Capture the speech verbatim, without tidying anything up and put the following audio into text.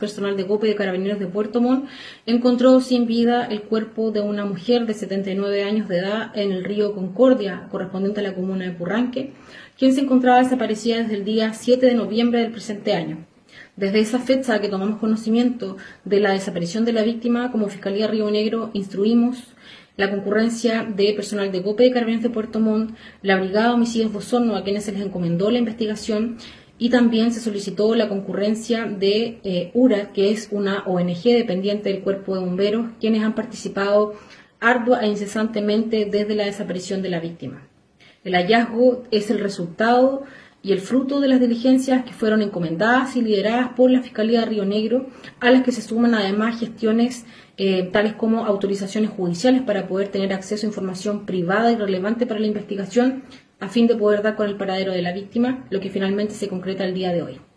personal de COPE de Carabineros de Puerto Montt encontró sin vida el cuerpo de una mujer de setenta y nueve años de edad en el río Concordia, correspondiente a la comuna de Purranque, quien se encontraba desaparecida desde el día siete de noviembre del presente año. Desde esa fecha que tomamos conocimiento de la desaparición de la víctima, como Fiscalía Río Negro instruimos la concurrencia de personal de COPE de Carabineros de Puerto Montt, la Brigada de Homicidios de Osorno, a quienes se les encomendó la investigación, y también se solicitó la concurrencia de eh, U R A, que es una O N G dependiente del Cuerpo de Bomberos, quienes han participado ardua e incesantemente desde la desaparición de la víctima. El hallazgo es el resultado y el fruto de las diligencias que fueron encomendadas y lideradas por la Fiscalía de Río Negro, a las que se suman además gestiones eh, tales como autorizaciones judiciales para poder tener acceso a información privada y relevante para la investigación, a fin de poder dar con el paradero de la víctima, lo que finalmente se concreta el día de hoy.